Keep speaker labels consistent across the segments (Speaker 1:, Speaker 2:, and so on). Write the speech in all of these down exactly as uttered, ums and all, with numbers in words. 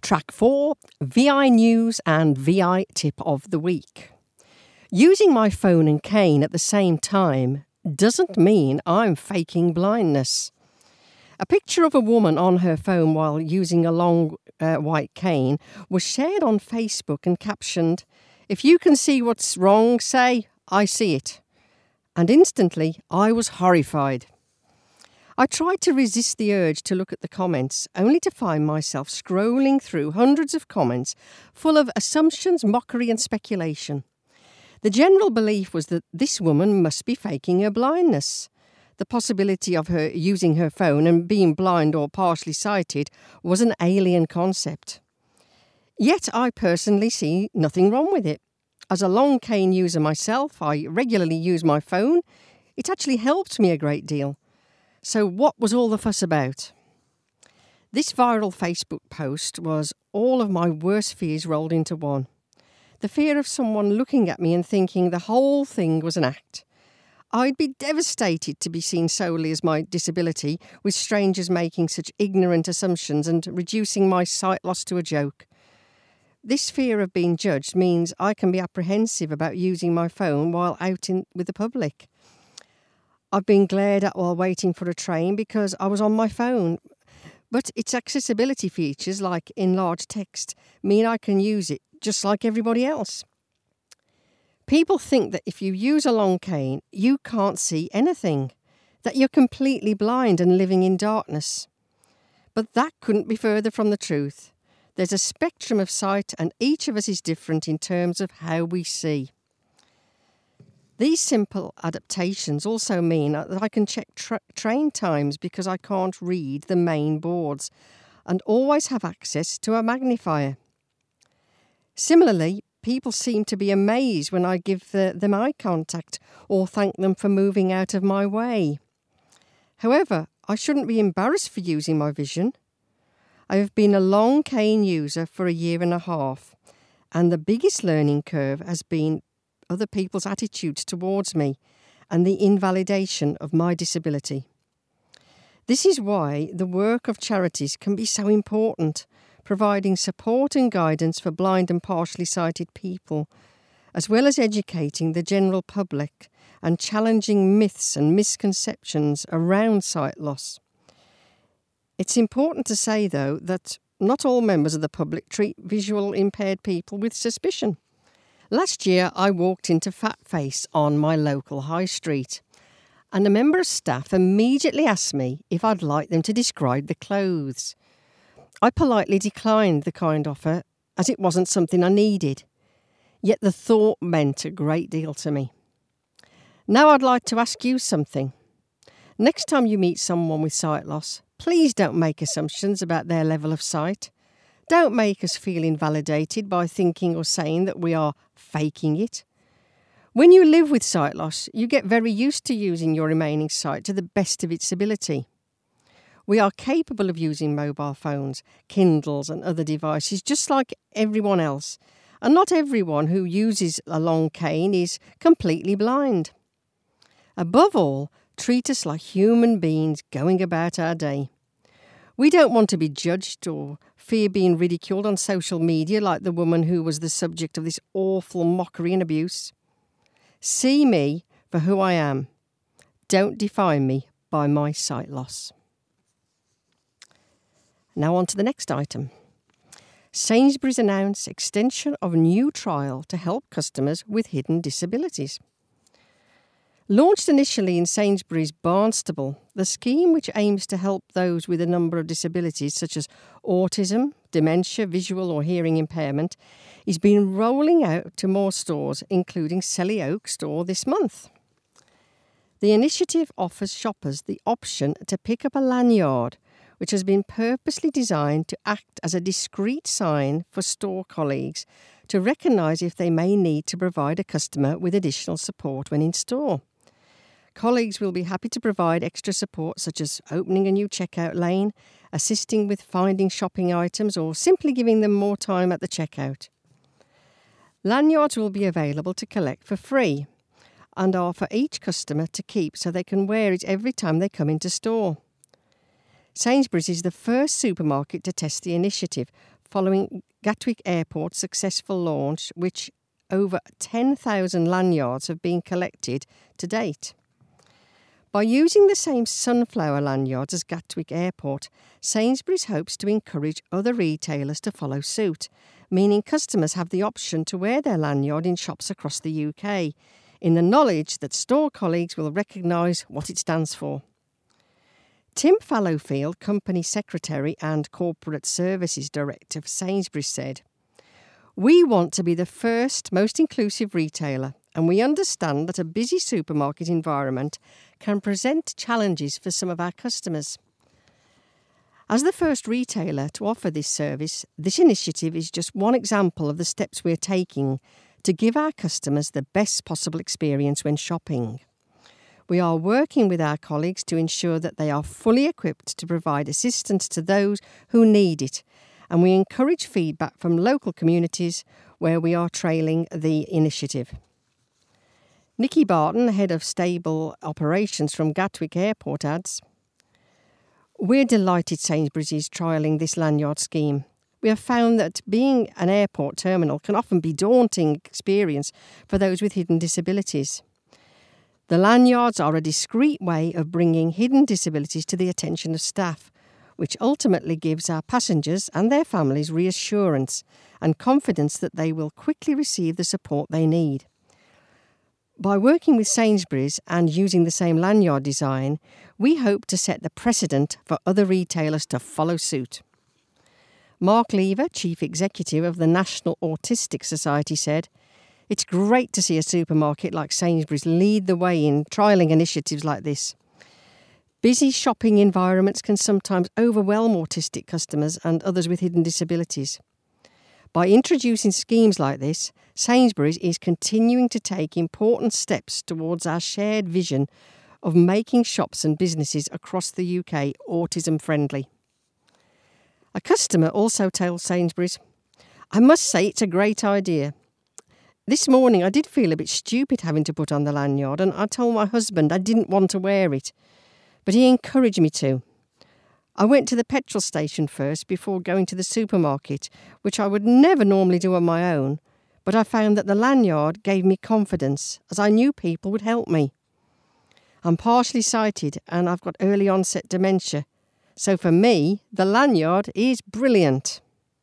Speaker 1: Track four, V I News and V I Tip of the Week. Using my phone and cane at the same time doesn't mean I'm faking blindness. A picture of a woman on her phone while using a long uh, white cane was shared on Facebook and captioned, "If you can see what's wrong, say, I see it." And instantly, I was horrified. I tried to resist the urge to look at the comments, only to find myself scrolling through hundreds of comments full of assumptions, mockery and speculation. The general belief was that this woman must be faking her blindness. The possibility of her using her phone and being blind or partially sighted was an alien concept. Yet I personally see nothing wrong with it. As a long cane user myself, I regularly use my phone. It actually helps me a great deal. So what was all the fuss about? This viral Facebook post was all of my worst fears rolled into one. The fear of someone looking at me and thinking the whole thing was an act. I'd be devastated to be seen solely as my disability, with strangers making such ignorant assumptions and reducing my sight loss to a joke. This fear of being judged means I can be apprehensive about using my phone while out in, with the public. I've been glared at while waiting for a train because I was on my phone, but its accessibility features, like enlarged text, mean I can use it just like everybody else. People think that if you use a long cane, you can't see anything, that you're completely blind and living in darkness. But that couldn't be further from the truth. There's a spectrum of sight and each of us is different in terms of how we see. These simple adaptations also mean that I can check tra- train times because I can't read the main boards and always have access to a magnifier. Similarly, people seem to be amazed when I give the, them eye contact or thank them for moving out of my way. However, I shouldn't be embarrassed for using my vision. I have been a long cane user for a year and a half, and the biggest learning curve has been other people's attitudes towards me and the invalidation of my disability. This is why the work of charities can be so important, providing support and guidance for blind and partially sighted people, as well as educating the general public and challenging myths and misconceptions around sight loss. It's important to say, though, that not all members of the public treat visual impaired people with suspicion. Last year, I walked into Fat Face on my local high street, and a member of staff immediately asked me if I'd like them to describe the clothes. I politely declined the kind offer, as it wasn't something I needed. Yet the thought meant a great deal to me. Now I'd like to ask you something. Next time you meet someone with sight loss, please don't make assumptions about their level of sight. Don't make us feel invalidated by thinking or saying that we are faking it. When you live with sight loss, you get very used to using your remaining sight to the best of its ability. We are capable of using mobile phones, Kindles and other devices just like everyone else. And not everyone who uses a long cane is completely blind. Above all, treat us like human beings going about our day. We don't want to be judged or fear being ridiculed on social media like the woman who was the subject of this awful mockery and abuse. See me for who I am. Don't define me by my sight loss. Now on to the next item. Sainsbury's announced extension of new trial to help customers with hidden disabilities. Launched initially in Sainsbury's Barnstaple, the scheme, which aims to help those with a number of disabilities such as autism, dementia, visual or hearing impairment, is being rolling out to more stores, including Selly Oak store this month. The initiative offers shoppers the option to pick up a lanyard, which has been purposely designed to act as a discreet sign for store colleagues to recognise if they may need to provide a customer with additional support when in store. Colleagues will be happy to provide extra support such as opening a new checkout lane, assisting with finding shopping items or simply giving them more time at the checkout. Lanyards will be available to collect for free and are for each customer to keep so they can wear it every time they come into store. Sainsbury's is the first supermarket to test the initiative, following Gatwick Airport's successful launch, which over ten thousand lanyards have been collected to date. By using the same sunflower lanyards as Gatwick Airport, Sainsbury's hopes to encourage other retailers to follow suit, meaning customers have the option to wear their lanyard in shops across the U K, in the knowledge that store colleagues will recognise what it stands for. Tim Fallowfield, Company Secretary and Corporate Services Director for Sainsbury's, said, "We want to be the first, most inclusive retailer, and we understand that a busy supermarket environment can present challenges for some of our customers. As the first retailer to offer this service, this initiative is just one example of the steps we're taking to give our customers the best possible experience when shopping. We are working with our colleagues to ensure that they are fully equipped to provide assistance to those who need it, and we encourage feedback from local communities where we are trailing the initiative." Nikki Barton, Head of Stable Operations from Gatwick Airport, adds, "We're delighted Sainsbury's is trialling this lanyard scheme. We have found that being an airport terminal can often be a daunting experience for those with hidden disabilities. The lanyards are a discreet way of bringing hidden disabilities to the attention of staff, which ultimately gives our passengers and their families reassurance and confidence that they will quickly receive the support they need. By working with Sainsbury's and using the same lanyard design, we hope to set the precedent for other retailers to follow suit." Mark Lever, Chief Executive of the National Autistic Society, said, "It's great to see a supermarket like Sainsbury's lead the way in trialling initiatives like this. Busy shopping environments can sometimes overwhelm autistic customers and others with hidden disabilities. By introducing schemes like this, Sainsbury's is continuing to take important steps towards our shared vision of making shops and businesses across the U K autism-friendly." A customer also told Sainsbury's, "I must say it's a great idea. This morning I did feel a bit stupid having to put on the lanyard, and I told my husband I didn't want to wear it, but he encouraged me to. I went to the petrol station first before going to the supermarket, which I would never normally do on my own, but I found that the lanyard gave me confidence, as I knew people would help me. I'm partially sighted and I've got early onset dementia, so for me, the lanyard is brilliant."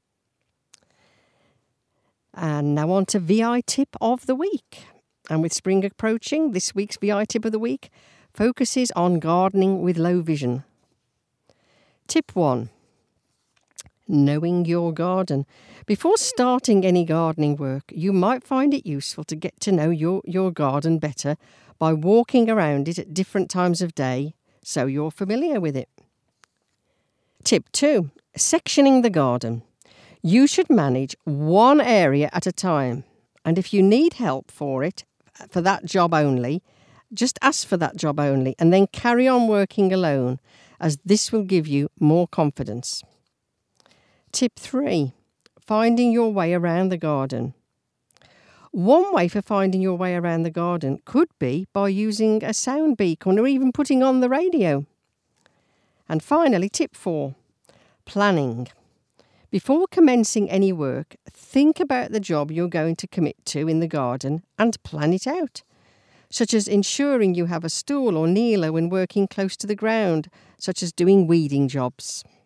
Speaker 1: And now on to V I Tip of the Week. And with spring approaching, this week's V I Tip of the Week focuses on gardening with low vision. Tip one. Knowing your garden. Before starting any gardening work, you might find it useful to get to know your, your garden better by walking around it at different times of day, so you're familiar with it. Tip two. Sectioning the garden. You should manage one area at a time, and if you need help for it, for that job only, just ask for that job only and then carry on working alone, as this will give you more confidence. Tip three. Finding your way around the garden. One way for finding your way around the garden could be by using a sound beacon or even putting on the radio. And finally, tip four. Planning. Before commencing any work, think about the job you're going to commit to in the garden and plan it out, such as ensuring you have a stool or kneeler when working close to the ground, such as doing weeding jobs.